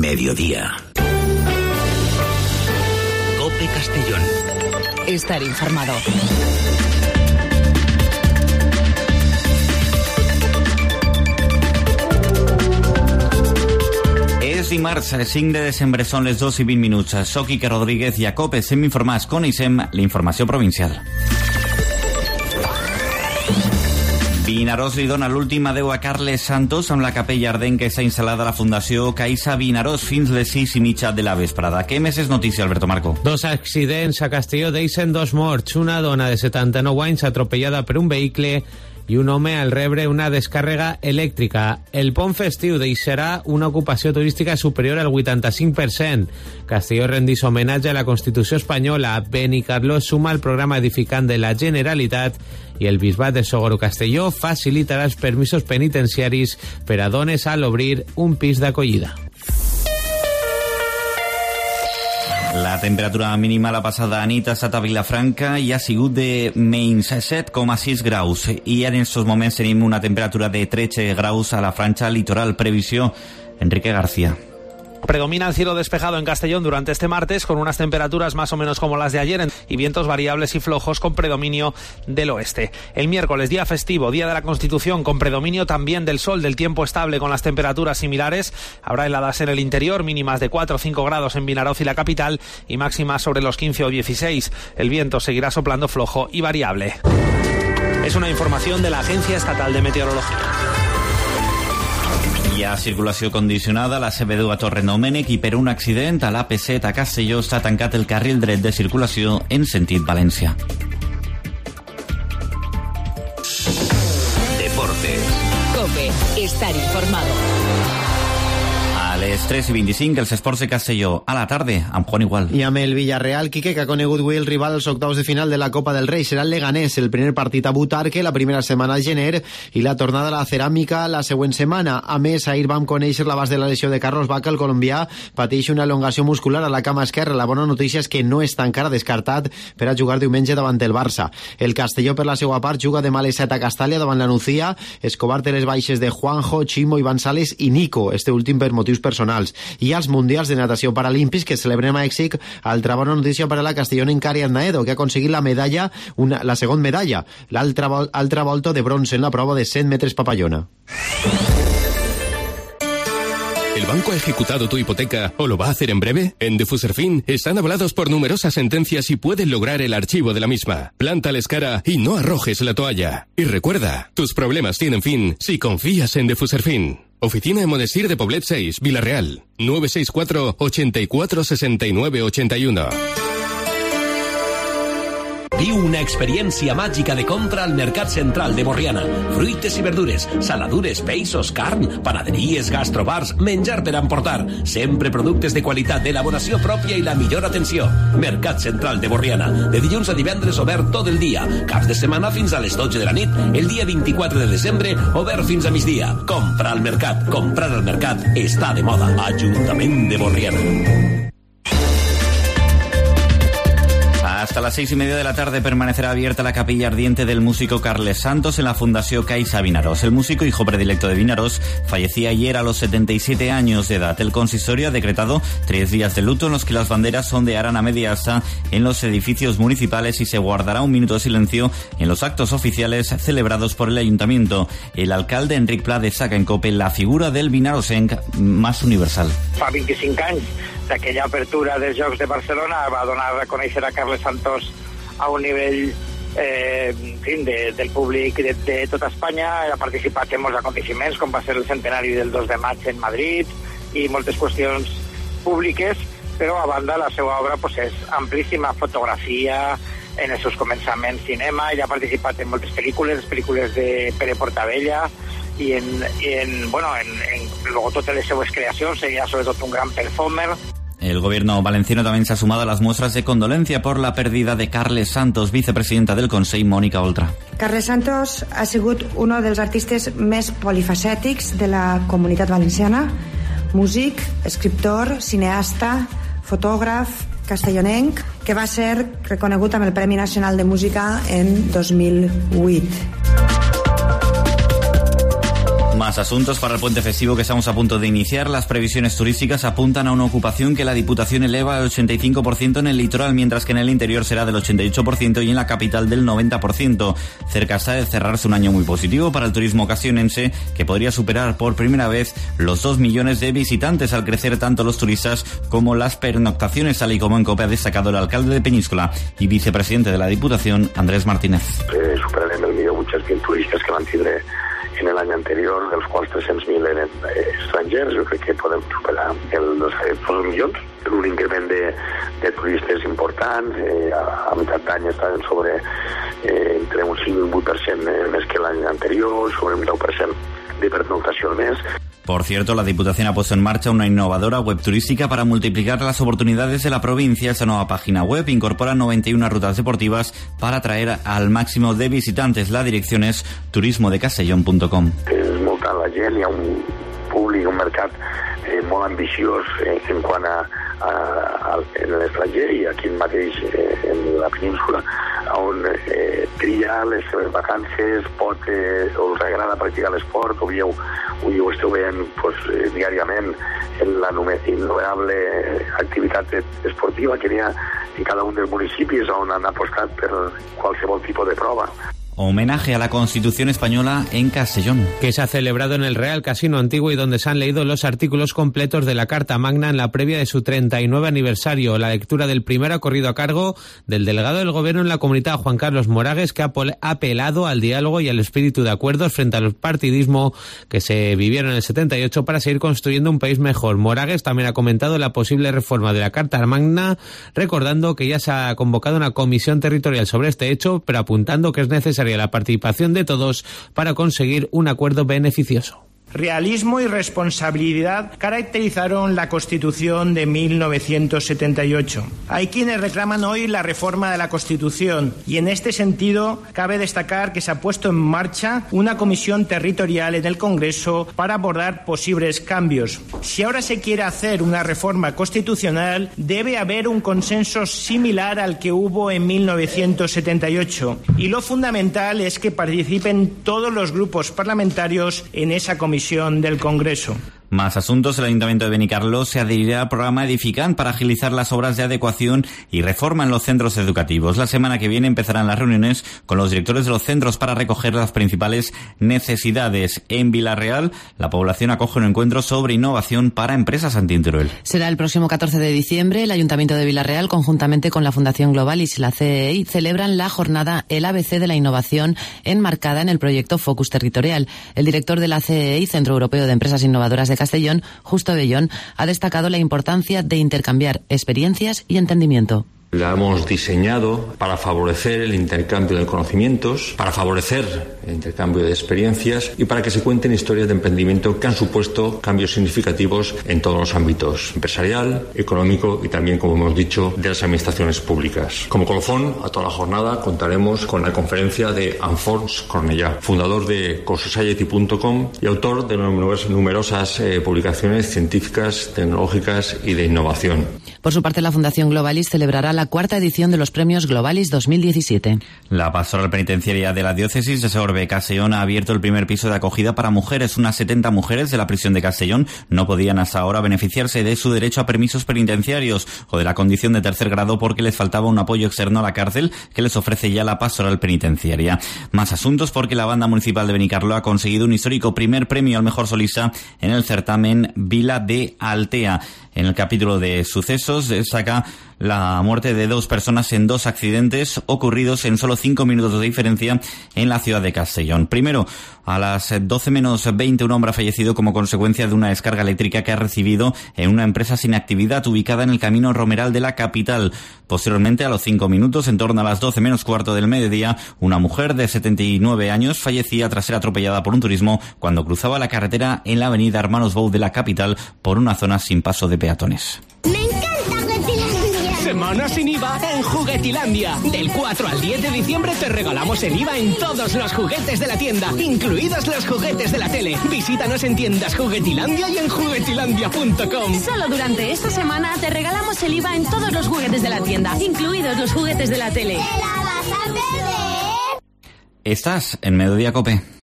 mediodía. COPE Castellón. Estar informado. És dimarts, 5 de desembre, són les 2:20. Soc Iker Rodríguez i a COPE estem informats. Coneixem la informació provincial. Vinaròs li dona l'últim adeu a Carles Santos amb la capella ardent que s'ha instal·lat a la Fundació Caixa Vinaròs fins les 6:30 de la vesprada. Què més és notícia, Alberto Marco? 2 accidents a Castelló deixen 2 morts. Una dona de 79 anys atropellada per un vehicle i un home al rebre una descàrrega elèctrica. El pont festiu deixarà una ocupació turística superior al 85%. Castelló rendís homenatge a la Constitució espanyola. Benicarló suma al programa edificant de la Generalitat i el Bisbat de Sogorb-Castelló facilitarà els permisos penitenciaris per a dones al obrir un pis d'acollida. La temperatura mínima la passada nit ha estat a Vilafranca i ha sigut de menys 7,6 graus. I en aquests moments tenim una temperatura de 13 graus a la franja litoral. Previsió, Enrique García. Predomina el cielo despejado en Castellón durante este martes, con unas temperaturas más o menos como las de ayer y vientos variables y flojos con predominio del oeste. El miércoles, día festivo, día de la Constitución, con predominio también del sol, del tiempo estable con las temperaturas similares. Habrá heladas en el interior, mínimas de 4 o 5 grados en Vinaròs y la capital y máximas sobre los 15 o 16. El viento seguirá soplando flojo y variable. Es una información de la Agencia Estatal de Meteorología. Hi ha circulació condicionada a la CB2 a Torredemènec i per un accident a l'AP7 a Castelló està tancat el carril dret de circulació en sentit València. Deportes. COPE. Estar informado. A les 3:25, els esports de Castelló. A la tarda, amb Juan Igual. I amb el Villarreal, Quique, que ha conegut avui el rival als octaus de final de la Copa del Rei. Serà el Leganés, el primer partit a Butarque, la primera setmana al gener, i la tornada a la Ceràmica la següent setmana. A més, ahir vam conèixer l'abast de la lesió de Carlos Bacca. El colombià pateix una elongació muscular a la cama esquerra. La bona notícia és que no està encara descartat per a jugar diumenge davant el Barça. El Castelló, per la seva part, juga demà a les 7 a Castàlia davant la Nucía. Escobar té les baixes de Juanjo, Chimo, Iván Sales i Nico, este últim per motius personals. I als Mundials de Natació Paralímpics que celebrem a Mèxic, altra bona notícia per a la castellonenca Ariadna Edo, que ha aconseguit la medalla, la segona medalla, l'altra volta de bronze en la prova de 100 metres papallona. ¿El banco ha ejecutado tu hipoteca o lo va a hacer en breve? En Defuserfin están avalados por numerosas sentencias y pueden lograr el archivo de la misma. Plántales cara y no arrojes la toalla. Y recuerda, tus problemas tienen fin si confías en Defuserfin. Oficina de Monestir de Poblet 6, Villarreal. 964 84 69 81. Viu una experiència màgica de compra al Mercat Central de Borriana. Fruites i verdures, saladures, peixos, carn, panaderies, gastrobars, menjar per emportar. Sempre productes de qualitat, d'elaboració pròpia i la millor atenció. Mercat Central de Borriana. De dilluns a divendres obert tot el dia. Caps de setmana fins a les 12 de la nit. El dia 24 de desembre obert fins a migdia. Comprar al mercat. Comprar al mercat està de moda. Ajuntament de Borriana. Hasta las 6:30 de la tarde permanecerá abierta la capilla ardiente del músico Carles Santos en la Fundación Caixa Vinaròs. El músico, hijo predilecto de Vinaròs, fallecía ayer a los 77 años de edad. El consistorio ha decretado 3 días de luto en los que las banderas ondearán a media asta en los edificios municipales y se guardará un minuto de silencio en los actos oficiales celebrados por el ayuntamiento. El alcalde Enric Pla destaca en COPE la figura del vinaròsenc más universal. Fa 25 anys d'aquella apertura dels Jocs de Barcelona va donar a conèixer a Carles Santos a un nivell del públic de tota Espanya. Ha participat en molts aconteciments, com va ser el centenari del 2 de maig en Madrid i moltes qüestions públiques, però a banda la seva obra és amplíssima: fotografia, en els seus començaments cinema. Ell ha participat en moltes pel·lícules de Pere Portabella i luego totes les seues creacions. Seria sobretot un gran performer. El gobierno valenciano también se ha sumado a las muestras de condolencia por la pérdida de Carles Santos. Vicepresidenta del Consell, Mònica Oltra. Carles Santos ha sigut un dels artistes més polifacètics de la comunitat valenciana. Músic, escriptor, cineasta, fotògraf, castellonenc, que va ser reconegut amb el Premi Nacional de Música en 2008. Más asuntos para el puente festivo que estamos a punto de iniciar. Las previsiones turísticas apuntan a una ocupación que la Diputación eleva al 85% en el litoral, mientras que en el interior será del 88% y en la capital del 90%. Cerca está de cerrarse un año muy positivo para el turismo castellonense, que podría superar por primera vez los 2 millones de visitantes al crecer tanto los turistas como las pernoctaciones, tal y como en COPE ha destacado el alcalde de Peñíscola y vicepresidente de la Diputación, Andrés Martínez. Superarem el 1.800.000 turistes que van tindre en l'any anterior, dels quals 300.000 eren estrangers. Jo crec que podem superar els 2 milions. Un increment de turistes importants. A meitat d'any estaven sobre entre un 5 i un 8% més que l'any anterior, sobre un 10% de pernoctació al mes. Por cierto, la Diputación ha puesto en marcha una innovadora web turística para multiplicar las oportunidades de la provincia. Esta nueva página web incorpora 91 rutas deportivas para atraer al máximo de visitantes. La dirección es turismodecastellón.com. És molta la gent, hi ha un públic, un mercat molt ambiciós en quant a l'estranger i aquí mateix en la península, on tria les seves vacances, us agrada practicar l'esport, ho esteu veient diàriament en la innumerable activitat esportiva que hi ha en cada un dels municipis on han apostat per qualsevol tipus de prova. Homenaje a la Constitución española en Castellón. Que se ha celebrado en el Real Casino Antiguo y donde se han leído los artículos completos de la Carta Magna en la previa de su 39 aniversario. La lectura del primero ha corrido a cargo del delegado del Gobierno en la Comunidad, Juan Carlos Moragues, que ha apelado al diálogo y al espíritu de acuerdos frente al partidismo que se vivieron en el 78 para seguir construyendo un país mejor. Moragues también ha comentado la posible reforma de la Carta Magna, recordando que ya se ha convocado una comisión territorial sobre este hecho, pero apuntando que es necesaria la participación de todos para conseguir un acuerdo beneficioso. Realismo y responsabilidad caracterizaron la Constitución de 1978. Hay quienes reclaman hoy la reforma de la Constitución y en este sentido cabe destacar que se ha puesto en marcha una comisión territorial en el Congreso para abordar posibles cambios. Si ahora se quiere hacer una reforma constitucional, debe haber un consenso similar al que hubo en 1978 y lo fundamental es que participen todos los grupos parlamentarios en esa comisión del Congreso. Más asuntos. El Ayuntamiento de Benicarló se adherirá al programa Edificant para agilizar las obras de adecuación y reforma en los centros educativos. La semana que viene empezarán las reuniones con los directores de los centros para recoger las principales necesidades. En Vila-real, la población acoge un encuentro sobre innovación para empresas Antinteruel. Será el próximo 14 de diciembre. El Ayuntamiento de Vila-real, conjuntamente con la Fundación Globalis y la CEI, celebran la jornada El ABC de la Innovación, enmarcada en el proyecto Focus Territorial. El director de la CEI, Centro Europeo de Empresas Innovadoras de Castellón, Justo Bellón, ha destacado la importancia de intercambiar experiencias y entendimiento. La hemos diseñado para favorecer el intercambio de conocimientos, para favorecer el intercambio de experiencias y para que se cuenten historias de emprendimiento que han supuesto cambios significativos en todos los ámbitos, empresarial, económico y también, como hemos dicho, de las administraciones públicas. Como colofón a toda la jornada contaremos con la conferencia de Alfons Cornellà, fundador de cosociety.com y autor de numerosas publicaciones científicas, tecnológicas y de innovación. Por su parte, la Fundación Globalis celebrará la cuarta edición de los Premios Globalis 2017. La Pastoral Penitenciaria de la Diócesis de Sorbe-Castellón ha abierto el primer piso de acogida para mujeres. Unas 70 mujeres de la prisión de Castellón no podían hasta ahora beneficiarse de su derecho a permisos penitenciarios o de la condición de tercer grado porque les faltaba un apoyo externo a la cárcel que les ofrece ya la Pastoral Penitenciaria. Más asuntos porque la Banda Municipal de Benicarló ha conseguido un histórico primer premio al mejor solista en el certamen Vila de Altea. En el capítulo de sucesos destaca la muerte de 2 personas en 2 accidentes ocurridos en solo 5 minutos de diferencia en la ciudad de Castellón. Primero, a las 12 menos 20, un hombre ha fallecido como consecuencia de una descarga eléctrica que ha recibido en una empresa sin actividad ubicada en el camino Romeral de la capital. Posteriormente, a los 5 minutos, en torno a las 12 menos cuarto del mediodía, una mujer de 79 años fallecía tras ser atropellada por un turismo cuando cruzaba la carretera en la avenida Hermanos Bou de la capital por una zona sin paso de peatones. ¡Me encanta Juguetilandia! Semana sin IVA en Juguetilandia. Del 4 al 10 de diciembre te regalamos el IVA en todos los juguetes de la tienda, incluidos los juguetes de la tele. Visítanos en tiendas Juguetilandia y en juguetilandia.com. Solo durante esta semana te regalamos el IVA en todos los juguetes de la tienda, incluidos los juguetes de la tele. ¡Te la vas a perder! Estás en Mediodía COPE.